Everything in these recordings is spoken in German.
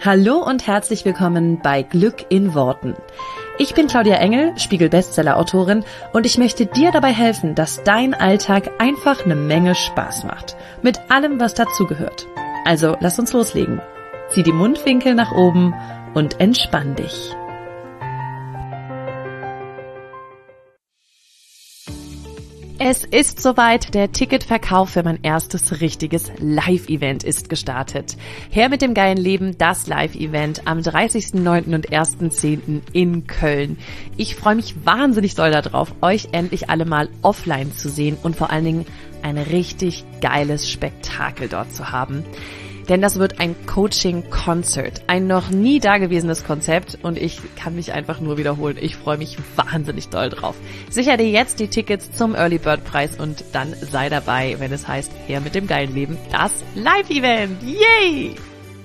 Hallo und herzlich willkommen bei Glück in Worten. Ich bin Claudia Engel, Spiegel-Bestseller-Autorin und ich möchte dir dabei helfen, dass dein Alltag einfach eine Menge Spaß macht. Mit allem, was dazugehört. Also lass uns loslegen. Zieh die Mundwinkel nach oben und entspann dich. Es ist soweit, der Ticketverkauf für mein erstes richtiges Live-Event ist gestartet. Her mit dem geilen Leben, das Live-Event am 30.09. und 1.10. in Köln. Ich freue mich wahnsinnig doll darauf, euch endlich alle mal offline zu sehen und vor allen Dingen ein richtig geiles Spektakel dort zu haben. Denn das wird ein Coaching-Concert, ein noch nie dagewesenes Konzept und ich kann mich einfach nur wiederholen. Ich freue mich wahnsinnig doll drauf. Sicher dir jetzt die Tickets zum Early Bird Preis und dann sei dabei, wenn es heißt, her mit dem geilen Leben, das Live-Event. Yay!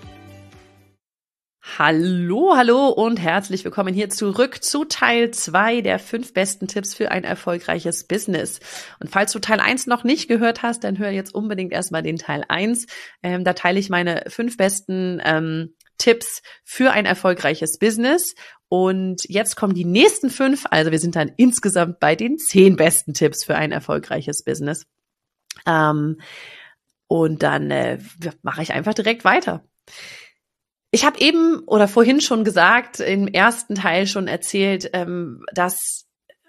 Hallo und herzlich willkommen hier zurück zu Teil 2 der 5 besten Tipps für ein erfolgreiches Business. Und falls du Teil 1 noch nicht gehört hast, dann hör jetzt unbedingt erstmal den Teil 1. Da teile ich meine 5 besten Tipps für ein erfolgreiches Business. Und jetzt kommen die nächsten 5, also wir sind dann insgesamt bei den 10 besten Tipps für ein erfolgreiches Business. Und dann mache ich einfach direkt weiter. Ich habe eben oder vorhin schon gesagt, im ersten Teil schon erzählt, dass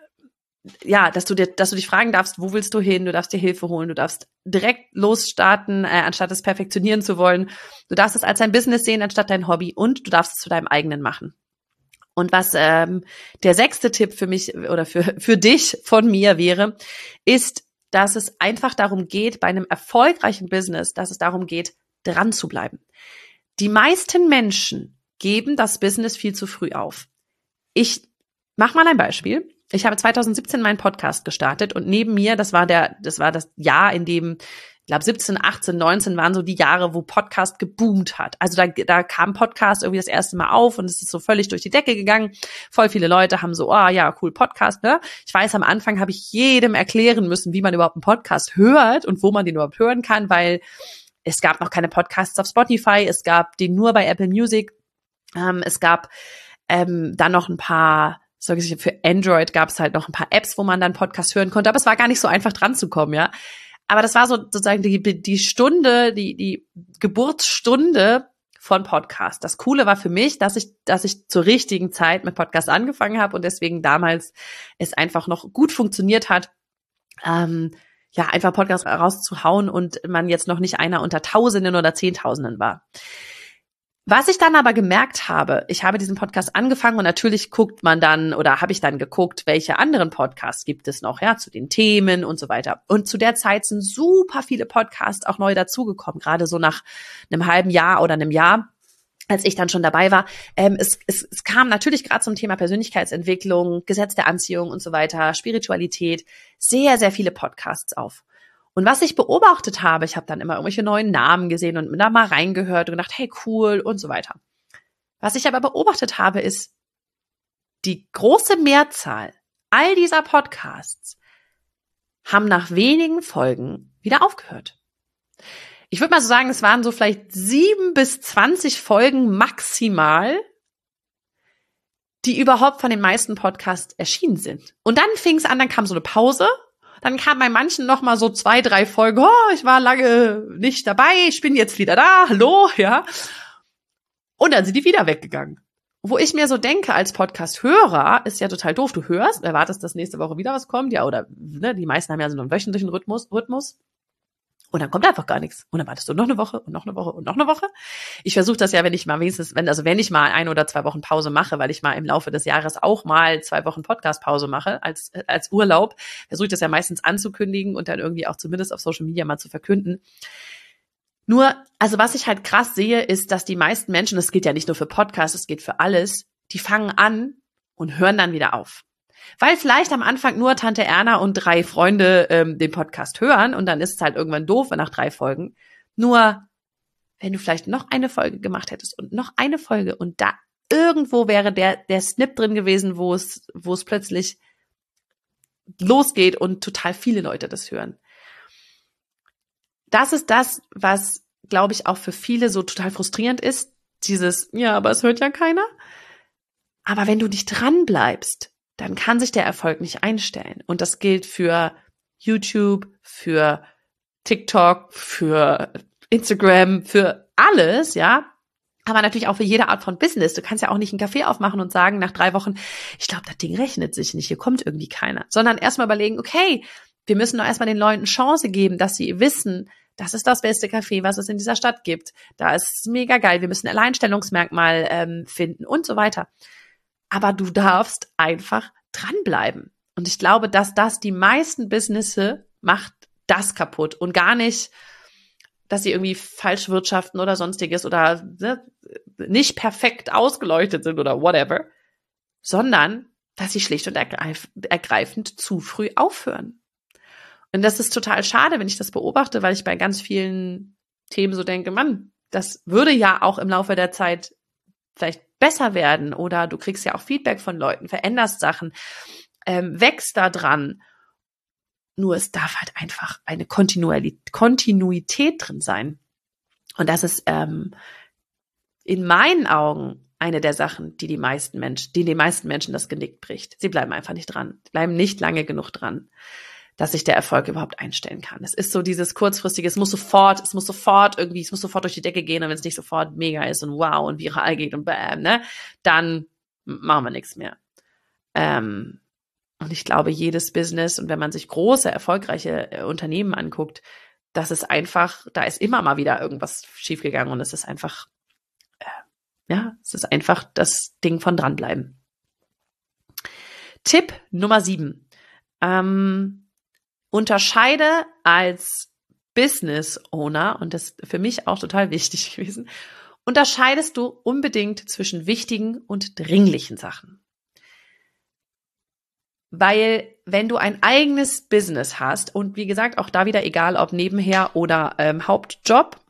du dich fragen darfst, wo willst du hin? Du darfst dir Hilfe holen, du darfst direkt losstarten, anstatt es perfektionieren zu wollen. Du darfst es als ein Business sehen, anstatt dein Hobby und du darfst es zu deinem eigenen machen. Und was der 6. Tipp für mich oder für dich von mir wäre, ist, dass es einfach darum geht, bei einem erfolgreichen Business, dass es darum geht, dran zu bleiben. Die meisten Menschen geben das Business viel zu früh auf. Ich mach mal ein Beispiel. Ich habe 2017 meinen Podcast gestartet und neben mir, das war das Jahr, in dem, ich glaube 17, 18, 19 waren so die Jahre, wo Podcast geboomt hat. Also da kam Podcast irgendwie das erste Mal auf und es ist so völlig durch die Decke gegangen. Voll viele Leute haben so, oh ja, cool, Podcast, ne? Ich weiß, am Anfang habe ich jedem erklären müssen, wie man überhaupt einen Podcast hört und wo man den überhaupt hören kann, weil es gab noch keine Podcasts auf Spotify, es gab den nur bei Apple Music, es gab dann noch ein paar, für Android gab es halt noch ein paar Apps, wo man dann Podcasts hören konnte, aber es war gar nicht so einfach dran zu kommen, ja. Aber das war so sozusagen die Stunde, die Geburtsstunde von Podcast. Das Coole war für mich, dass ich zur richtigen Zeit mit Podcast angefangen habe und deswegen damals es einfach noch gut funktioniert hat, einfach Podcasts rauszuhauen und man jetzt noch nicht einer unter Tausenden oder Zehntausenden war. Was ich dann aber gemerkt habe, ich habe diesen Podcast angefangen und natürlich guckt man dann oder habe ich dann geguckt, welche anderen Podcasts gibt es noch, ja, zu den Themen und so weiter. Und zu der Zeit sind super viele Podcasts auch neu dazugekommen, gerade so nach einem halben Jahr oder einem Jahr, als ich dann schon dabei war. Es kam natürlich gerade zum Thema Persönlichkeitsentwicklung, Gesetz der Anziehung und so weiter, Spiritualität, sehr, sehr viele Podcasts auf. Und was ich beobachtet habe, ich habe dann immer irgendwelche neuen Namen gesehen und da mal reingehört und gedacht, hey, cool und so weiter. Was ich aber beobachtet habe, ist, die große Mehrzahl all dieser Podcasts haben nach wenigen Folgen wieder aufgehört. Ich würde mal so sagen, es waren so vielleicht 7 bis 20 Folgen maximal, die überhaupt von den meisten Podcasts erschienen sind. Und dann fing es an, dann kam so eine Pause. Dann kam bei manchen noch mal so 2, 3 Folgen, oh, ich war lange nicht dabei, ich bin jetzt wieder da, hallo, ja. Und dann sind die wieder weggegangen. Wo ich mir so denke, als Podcast-Hörer, ist ja total doof, du hörst, erwartest, dass nächste Woche wieder was kommt, ja, oder ne, die meisten haben ja so einen wöchentlichen Rhythmus. Und dann kommt einfach gar nichts. Und dann wartest du noch eine Woche und noch eine Woche und noch eine Woche. Ich versuche das ja, wenn ich mal 1 oder 2 Wochen Pause mache, weil ich mal im Laufe des Jahres auch mal 2 Wochen Podcast-Pause mache als Urlaub, versuche ich das ja meistens anzukündigen und dann irgendwie auch zumindest auf Social Media mal zu verkünden. Nur, also was ich halt krass sehe, ist, dass die meisten Menschen, das geht ja nicht nur für Podcasts, es geht für alles, die fangen an und hören dann wieder auf. Weil vielleicht am Anfang nur Tante Erna und 3 Freunde den Podcast hören und dann ist es halt irgendwann doof nach 3 Folgen. Nur, wenn du vielleicht noch eine Folge gemacht hättest und noch eine Folge und da irgendwo wäre der Snip drin gewesen, wo es plötzlich losgeht und total viele Leute das hören. Das ist das, was, glaube ich, auch für viele so total frustrierend ist, ja, aber es hört ja keiner. Aber wenn du nicht dran bleibst, dann kann sich der Erfolg nicht einstellen. Und das gilt für YouTube, für TikTok, für Instagram, für alles, ja. Aber natürlich auch für jede Art von Business. Du kannst ja auch nicht einen Café aufmachen und sagen nach 3 Wochen, ich glaube, das Ding rechnet sich nicht, hier kommt irgendwie keiner. Sondern erstmal überlegen, okay, wir müssen doch erstmal den Leuten Chance geben, dass sie wissen, das ist das beste Café, was es in dieser Stadt gibt. Da ist es mega geil. Wir müssen ein Alleinstellungsmerkmal finden und so weiter. Aber du darfst einfach dranbleiben. Und ich glaube, dass das die meisten Businesses macht das kaputt und gar nicht, dass sie irgendwie falsch wirtschaften oder sonstiges oder nicht perfekt ausgeleuchtet sind oder whatever, sondern dass sie schlicht und ergreifend zu früh aufhören. Und das ist total schade, wenn ich das beobachte, weil ich bei ganz vielen Themen so denke, Mann, das würde ja auch im Laufe der Zeit vielleicht besser werden oder du kriegst ja auch Feedback von Leuten, veränderst Sachen, wächst da dran. Nur es darf halt einfach eine Kontinuität drin sein. Und das ist in meinen Augen eine der Sachen, die den meisten Menschen das Genick bricht. Sie bleiben einfach nicht dran. Sie bleiben nicht lange genug dran, dass sich der Erfolg überhaupt einstellen kann. Es ist so dieses kurzfristige, es muss sofort durch die Decke gehen und wenn es nicht sofort mega ist und wow und viral geht und bam, ne, dann machen wir nichts mehr. Und ich glaube, jedes Business und wenn man sich große, erfolgreiche Unternehmen anguckt, das ist einfach, da ist immer mal wieder irgendwas schiefgegangen und es ist einfach, es ist einfach das Ding von dranbleiben. Tipp Nummer 7. Unterscheide als Business Owner, und das ist für mich auch total wichtig gewesen, unterscheidest du unbedingt zwischen wichtigen und dringlichen Sachen. Weil wenn du ein eigenes Business hast und wie gesagt, auch da wieder egal, ob nebenher oder Hauptjob,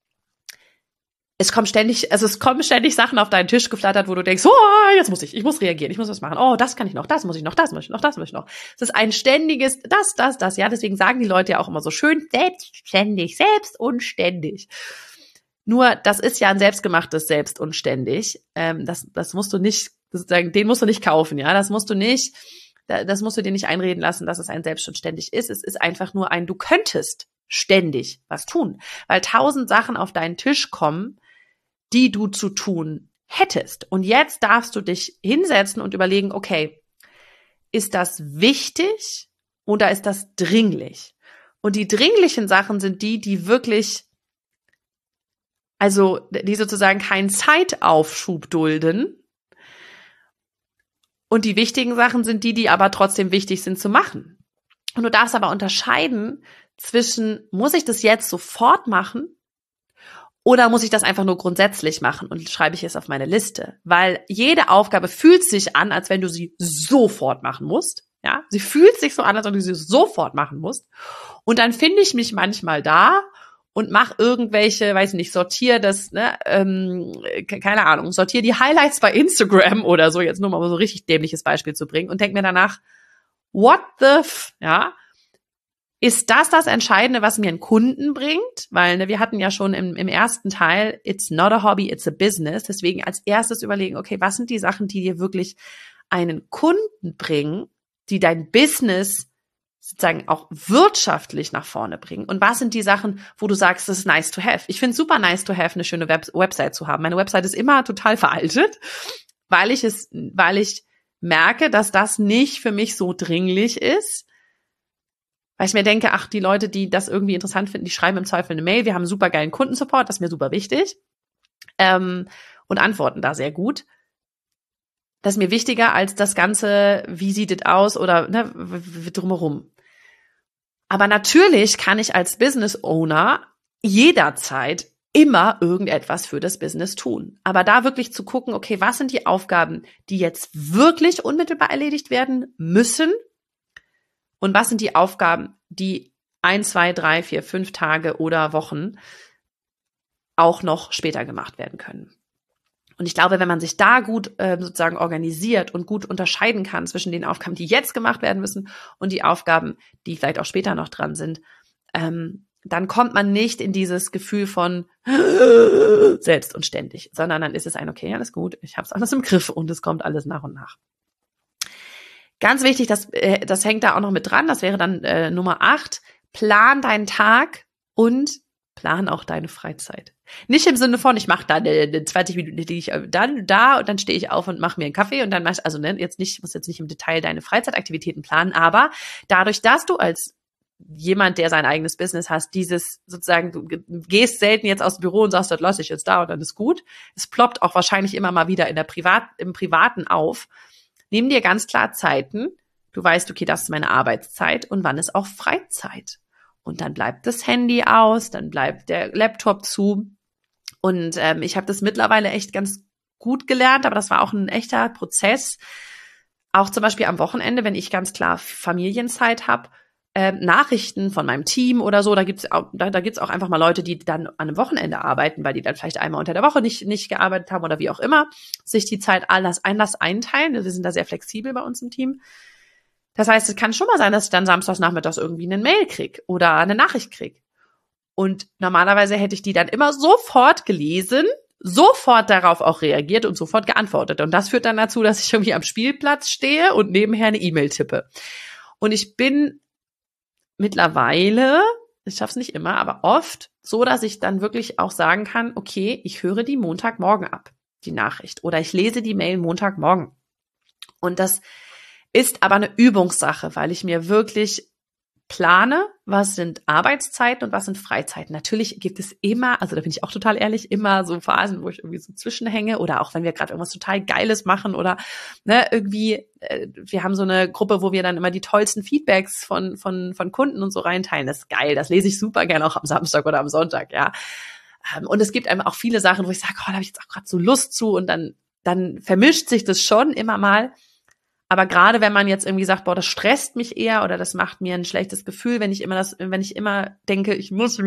es kommen ständig Sachen auf deinen Tisch geflattert, wo du denkst, oh, jetzt muss ich muss reagieren, ich muss was machen, oh, das kann ich noch, das muss ich noch, das muss ich noch, das muss ich noch. Es ist ein ständiges, das, ja, deswegen sagen die Leute ja auch immer so schön, selbstständig, selbst und ständig. Nur, das ist ja ein selbstgemachtes Selbst und ständig, das musst du nicht, sozusagen, den musst du nicht kaufen, ja, das musst du dir nicht einreden lassen, dass es ein selbst und ständig ist. Es ist einfach nur du könntest ständig was tun, weil 1000 Sachen auf deinen Tisch kommen, die du zu tun hättest. Und jetzt darfst du dich hinsetzen und überlegen, okay, ist das wichtig oder ist das dringlich? Und die dringlichen Sachen sind die wirklich, also die sozusagen keinen Zeitaufschub dulden. Und die wichtigen Sachen sind die aber trotzdem wichtig sind zu machen. Und du darfst aber unterscheiden zwischen, muss ich das jetzt sofort machen oder muss ich das einfach nur grundsätzlich machen und schreibe ich es auf meine Liste? Weil jede Aufgabe fühlt sich an, als wenn du sie sofort machen musst. Ja, sie fühlt sich so an, als wenn du sie sofort machen musst. Und dann finde ich mich manchmal da und mach irgendwelche, weiß nicht, sortier das, keine Ahnung, sortier die Highlights bei Instagram oder so, jetzt nur mal so ein richtig dämliches Beispiel zu bringen und denk mir danach, what the ja, ist das Entscheidende, was mir einen Kunden bringt? Weil wir hatten ja schon im ersten Teil, it's not a hobby, it's a business, deswegen als erstes überlegen, okay, was sind die Sachen, die dir wirklich einen Kunden bringen, die dein Business sozusagen auch wirtschaftlich nach vorne bringen? Und was sind die Sachen, wo du sagst, das ist nice to have? Ich finde es super nice to have, eine schöne Website zu haben. Meine Website ist immer total veraltet, weil ich merke, dass das nicht für mich so dringlich ist, weil ich mir denke, ach, die Leute, die das irgendwie interessant finden, die schreiben im Zweifel eine Mail, wir haben super geilen Kundensupport, das ist mir super wichtig, und antworten da sehr gut. Das ist mir wichtiger als das Ganze, wie sieht es aus oder drumherum. Aber natürlich kann ich als Business Owner jederzeit immer irgendetwas für das Business tun. Aber da wirklich zu gucken, okay, was sind die Aufgaben, die jetzt wirklich unmittelbar erledigt werden müssen? Und was sind die Aufgaben, die 1, 2, 3, 4, 5 Tage oder Wochen auch noch später gemacht werden können? Und ich glaube, wenn man sich da gut sozusagen organisiert und gut unterscheiden kann zwischen den Aufgaben, die jetzt gemacht werden müssen und die Aufgaben, die vielleicht auch später noch dran sind, dann kommt man nicht in dieses Gefühl von selbst und ständig, sondern dann ist es okay, alles gut, ich habe es alles im Griff und es kommt alles nach und nach. Ganz wichtig, das hängt da auch noch mit dran, das wäre dann Nummer 8, plan deinen Tag und plan auch deine Freizeit. Nicht im Sinne von, ich mache da eine 20 Minuten, die ich dann da und dann stehe ich auf und mache mir einen Kaffee und dann mach ich, also muss jetzt nicht im Detail deine Freizeitaktivitäten planen, aber dadurch, dass du als jemand, der sein eigenes Business hast, dieses sozusagen, du gehst selten jetzt aus dem Büro und sagst, das lasse ich jetzt da und dann ist gut. Es ploppt auch wahrscheinlich immer mal wieder im Privaten auf. Nimm dir ganz klar Zeiten. Du weißt, okay, das ist meine Arbeitszeit und wann ist auch Freizeit. Und dann bleibt das Handy aus, dann bleibt der Laptop zu. Und ich habe das mittlerweile echt ganz gut gelernt, aber das war auch ein echter Prozess. Auch zum Beispiel am Wochenende, wenn ich ganz klar Familienzeit habe, Nachrichten von meinem Team oder so, da gibt's auch einfach mal Leute, die dann an einem Wochenende arbeiten, weil die dann vielleicht einmal unter der Woche nicht gearbeitet haben oder wie auch immer, sich die Zeit anders einteilen. Wir sind da sehr flexibel bei uns im Team. Das heißt, es kann schon mal sein, dass ich dann samstags nachmittags irgendwie eine Mail krieg oder eine Nachricht krieg. Und normalerweise hätte ich die dann immer sofort gelesen, sofort darauf auch reagiert und sofort geantwortet. Und das führt dann dazu, dass ich irgendwie am Spielplatz stehe und nebenher eine E-Mail tippe. Und ich bin mittlerweile, ich schaffe es nicht immer, aber oft so, dass ich dann wirklich auch sagen kann, okay, ich höre die Montagmorgen ab, die Nachricht. Oder ich lese die Mail Montagmorgen. Und das ist aber eine Übungssache, weil ich mir wirklich plane, was sind Arbeitszeiten und was sind Freizeiten. Natürlich gibt es immer, also da bin ich auch total ehrlich, immer so Phasen, wo ich irgendwie so zwischenhänge oder auch wenn wir gerade irgendwas total Geiles machen oder irgendwie, wir haben so eine Gruppe, wo wir dann immer die tollsten Feedbacks von Kunden und so reinteilen. Das ist geil, das lese ich super gerne auch am Samstag oder am Sonntag, ja. Und es gibt einem auch viele Sachen, wo ich sage, da habe ich jetzt auch gerade so Lust zu und dann vermischt sich das schon immer mal. Aber gerade wenn man jetzt irgendwie sagt, das stresst mich eher oder das macht mir ein schlechtes Gefühl, wenn ich immer denke, ich muss,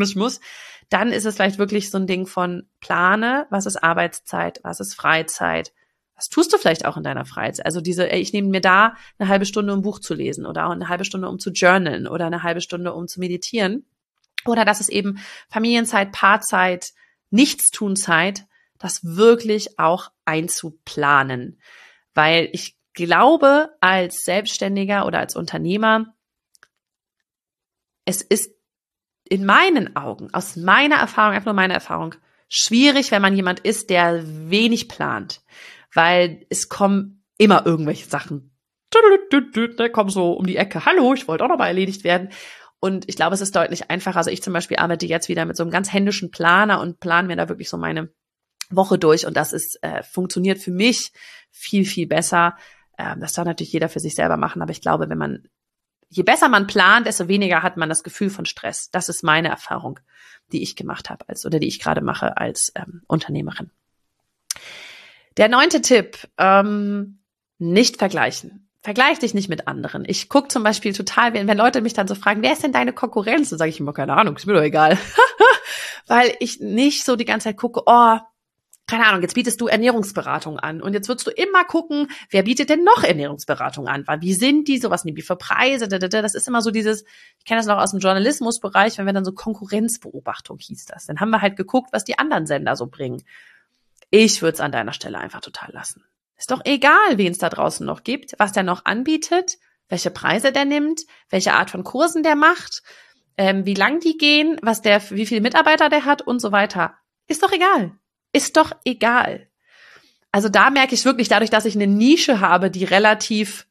dann ist es vielleicht wirklich so ein Ding von plane, was ist Arbeitszeit, was ist Freizeit, was tust du vielleicht auch in deiner Freizeit? Also ich nehme mir da eine halbe Stunde, um ein Buch zu lesen oder auch eine halbe Stunde, um zu journalen oder eine halbe Stunde, um zu meditieren. Oder das ist eben Familienzeit, Paarzeit, Nichtstunzeit, das wirklich auch einzuplanen. Weil ich glaube, als Selbstständiger oder als Unternehmer, es ist in meinen Augen, aus meiner Erfahrung, einfach nur meine Erfahrung, schwierig, wenn man jemand ist, der wenig plant, weil es kommen immer irgendwelche Sachen, da kommen so um die Ecke, hallo, ich wollte auch noch mal erledigt werden. Und ich glaube, es ist deutlich einfacher. Also ich zum Beispiel arbeite jetzt wieder mit so einem ganz händischen Planer und plane mir da wirklich so meine Woche durch und das ist funktioniert für mich viel, viel besser. Das soll natürlich jeder für sich selber machen, aber ich glaube, je besser man plant, desto weniger hat man das Gefühl von Stress. Das ist meine Erfahrung, die ich gemacht habe oder die ich gerade mache als Unternehmerin. Der 9. Tipp, nicht vergleichen. Vergleich dich nicht mit anderen. Ich gucke zum Beispiel total, wenn Leute mich dann so fragen, wer ist denn deine Konkurrenz? Dann sage ich immer, keine Ahnung, ist mir doch egal. Weil ich nicht so die ganze Zeit gucke, keine Ahnung, jetzt bietest du Ernährungsberatung an und jetzt würdest du immer gucken, wer bietet denn noch Ernährungsberatung an? Wie sind die, sowas nehmen die für Preise? Das ist immer so ich kenne das noch aus dem Journalismusbereich, wenn wir dann so Konkurrenzbeobachtung hieß das. Dann haben wir halt geguckt, was die anderen Sender so bringen. Ich würde es an deiner Stelle einfach total lassen. Ist doch egal, wen es da draußen noch gibt, was der noch anbietet, welche Preise der nimmt, welche Art von Kursen der macht, wie lang die gehen, wie viele Mitarbeiter der hat und so weiter. Ist doch egal. Ist doch egal. Also da merke ich wirklich, dadurch, dass ich eine Nische habe, die relativ,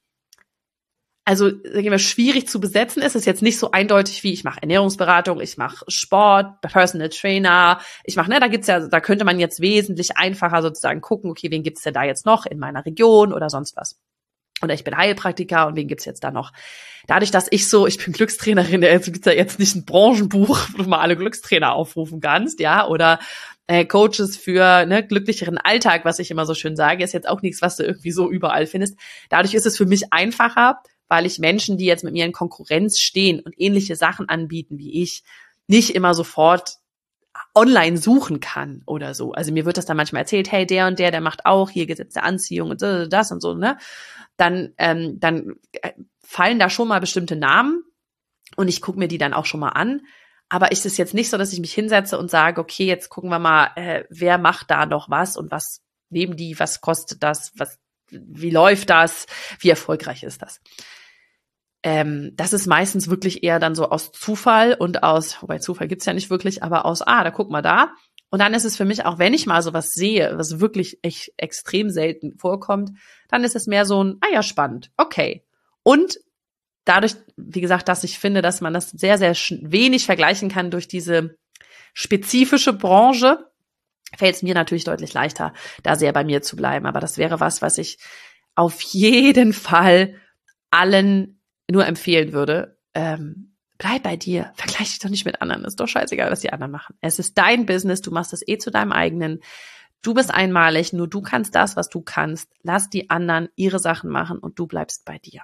schwierig zu besetzen ist jetzt nicht so eindeutig wie ich mache Ernährungsberatung, ich mache Sport, Personal Trainer, da könnte man jetzt wesentlich einfacher sozusagen gucken, okay, wen gibt's denn da jetzt noch in meiner Region oder sonst was. Oder ich bin Heilpraktiker und wen gibt's jetzt da noch? Dadurch, dass ich bin Glückstrainerin, gibt's ja jetzt nicht ein Branchenbuch, wo du mal alle Glückstrainer aufrufen kannst, ja, oder Coaches für glücklicheren Alltag, was ich immer so schön sage, ist jetzt auch nichts, was du irgendwie so überall findest. Dadurch ist es für mich einfacher, weil ich Menschen, die jetzt mit mir in Konkurrenz stehen und ähnliche Sachen anbieten wie ich, nicht immer sofort online suchen kann oder so. Also mir wird das dann manchmal erzählt, hey, der und der macht auch hier Gesetz der Anziehung und das und so, ne? Dann fallen da schon mal bestimmte Namen und ich gucke mir die dann auch schon mal an. Aber ist es jetzt nicht so, dass ich mich hinsetze und sage, okay, jetzt gucken wir mal, wer macht da noch was und was nehmen die, was kostet das, wie läuft das, wie erfolgreich ist das? Das ist meistens wirklich eher dann so aus Zufall und wobei Zufall gibt's ja nicht wirklich, aber da guck mal da. Und dann ist es für mich auch, wenn ich mal sowas sehe, was wirklich echt extrem selten vorkommt, dann ist es mehr so ein, ja, spannend, okay. Und dadurch, wie gesagt, dass ich finde, dass man das sehr, sehr wenig vergleichen kann durch diese spezifische Branche, fällt es mir natürlich deutlich leichter, da sehr bei mir zu bleiben. Aber das wäre was ich auf jeden Fall allen nur empfehlen würde. Bleib bei dir, vergleich dich doch nicht mit anderen. Ist doch scheißegal, was die anderen machen. Es ist dein Business, du machst es zu deinem eigenen. Du bist einmalig, nur du kannst das, was du kannst. Lass die anderen ihre Sachen machen und du bleibst bei dir.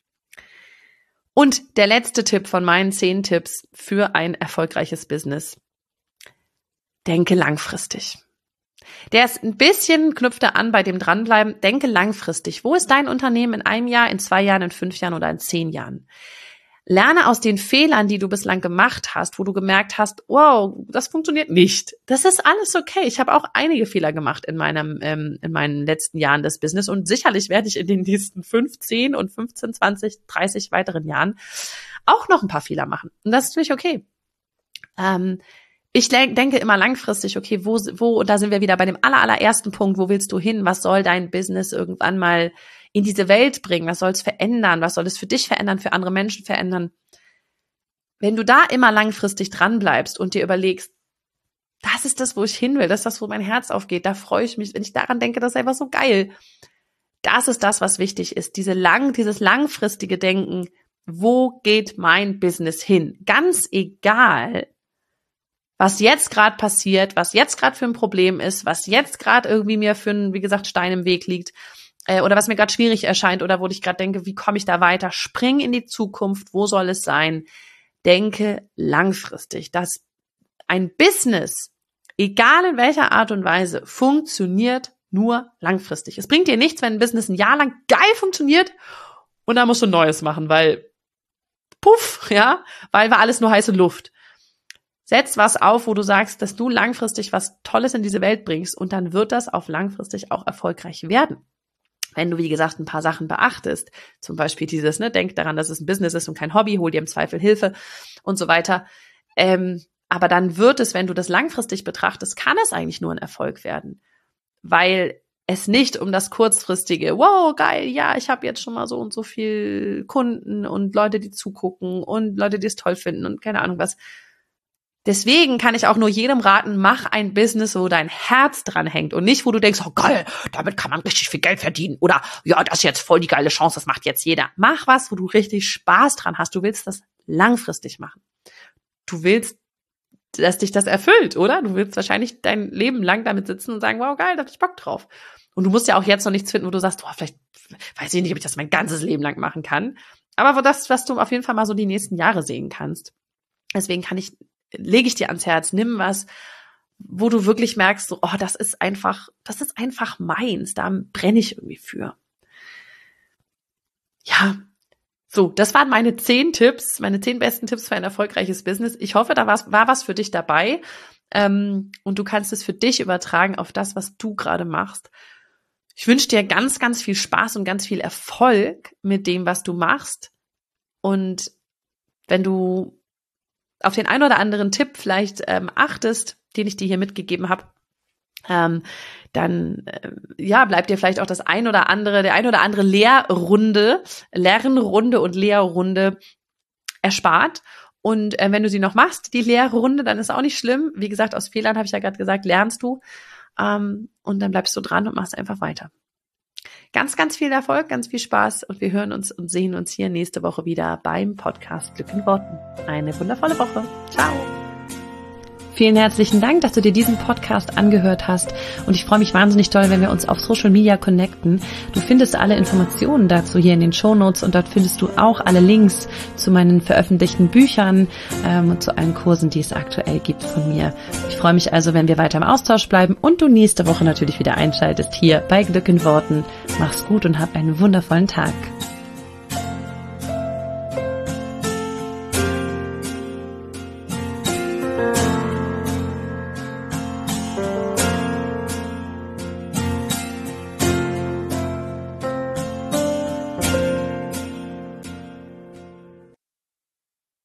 Und der letzte Tipp von meinen 10 Tipps für ein erfolgreiches Business. Denke langfristig. Der ist ein bisschen, knüpft er an bei dem Dranbleiben. Denke langfristig. Wo ist dein Unternehmen in 1 Jahr, in 2 Jahren, in 5 Jahren oder in 10 Jahren? Lerne aus den Fehlern, die du bislang gemacht hast, wo du gemerkt hast, wow, das funktioniert nicht. Das ist alles okay. Ich habe auch einige Fehler gemacht in meinen letzten Jahren des Business und sicherlich werde ich in den nächsten 15 und 15, 20, 30 weiteren Jahren auch noch ein paar Fehler machen. Und das ist natürlich okay. Ich denke immer langfristig, okay, wo, da sind wir wieder bei dem allerersten Punkt, wo willst du hin? Was soll dein Business irgendwann mal in diese Welt bringen? Was soll es verändern? Was soll es für dich verändern, für andere Menschen verändern? Wenn du da immer langfristig dran bleibst und dir überlegst, das ist das, wo ich hin will, das ist das, wo mein Herz aufgeht, da freue ich mich, wenn ich daran denke, das ist einfach so geil. Das ist das, was wichtig ist, dieses langfristige Denken, wo geht mein Business hin? Ganz egal, was jetzt gerade passiert, was jetzt gerade für ein Problem ist, was jetzt gerade irgendwie mir für einen, wie gesagt, Stein im Weg liegt, oder was mir gerade schwierig erscheint oder wo ich gerade denke, wie komme ich da weiter? Spring in die Zukunft, wo soll es sein? Denke langfristig, dass ein Business, egal in welcher Art und Weise, funktioniert nur langfristig. Es bringt dir nichts, wenn ein Business ein Jahr lang geil funktioniert und dann musst du Neues machen, weil weil war alles nur heiße Luft. Setz was auf, wo du sagst, dass du langfristig was Tolles in diese Welt bringst und dann wird das auf langfristig auch erfolgreich werden. Wenn du, wie gesagt, ein paar Sachen beachtest, zum Beispiel dieses, denk daran, dass es ein Business ist und kein Hobby, hol dir im Zweifel Hilfe und so weiter. Aber dann wird es, wenn du das langfristig betrachtest, kann es eigentlich nur ein Erfolg werden, weil es nicht um das kurzfristige, wow, geil, ja, ich habe jetzt schon mal so und so viel Kunden und Leute, die zugucken und Leute, die es toll finden und keine Ahnung was. Deswegen kann ich auch nur jedem raten, mach ein Business, wo dein Herz dran hängt und nicht, wo du denkst, oh geil, damit kann man richtig viel Geld verdienen oder ja, das ist jetzt voll die geile Chance, das macht jetzt jeder. Mach was, wo du richtig Spaß dran hast. Du willst das langfristig machen. Du willst, dass dich das erfüllt, oder? Du willst wahrscheinlich dein Leben lang damit sitzen und sagen, wow, geil, da hab ich Bock drauf. Und du musst ja auch jetzt noch nichts finden, wo du sagst, vielleicht weiß ich nicht, ob ich das mein ganzes Leben lang machen kann. Aber das, was du auf jeden Fall mal so die nächsten Jahre sehen kannst. Deswegen lege ich dir ans Herz, nimm was, wo du wirklich merkst, so, das ist einfach meins, da brenne ich irgendwie für. Ja, so, das waren meine 10 Tipps, meine 10 besten Tipps für ein erfolgreiches Business. Ich hoffe, da war was für dich dabei und du kannst es für dich übertragen auf das, was du gerade machst. Ich wünsche dir ganz, ganz viel Spaß und ganz viel Erfolg mit dem, was du machst. Und wenn du auf den einen oder anderen Tipp vielleicht achtest, den ich dir hier mitgegeben habe, dann bleibt dir vielleicht auch der ein oder andere Lernrunde und Lehrrunde erspart. Und wenn du sie noch machst, die Lehrrunde, dann ist auch nicht schlimm. Wie gesagt, aus Fehlern, habe ich ja gerade gesagt, lernst du. Und dann bleibst du dran und machst einfach weiter. Ganz, ganz viel Erfolg, ganz viel Spaß und wir hören uns und sehen uns hier nächste Woche wieder beim Podcast Glück in Worten. Eine wundervolle Woche. Ciao. Vielen herzlichen Dank, dass du dir diesen Podcast angehört hast und ich freue mich wahnsinnig doll, wenn wir uns auf Social Media connecten. Du findest alle Informationen dazu hier in den Shownotes und dort findest du auch alle Links zu meinen veröffentlichten Büchern und zu allen Kursen, die es aktuell gibt von mir. Ich freue mich also, wenn wir weiter im Austausch bleiben und du nächste Woche natürlich wieder einschaltest hier bei Glück in Worten. Mach's gut und hab einen wundervollen Tag.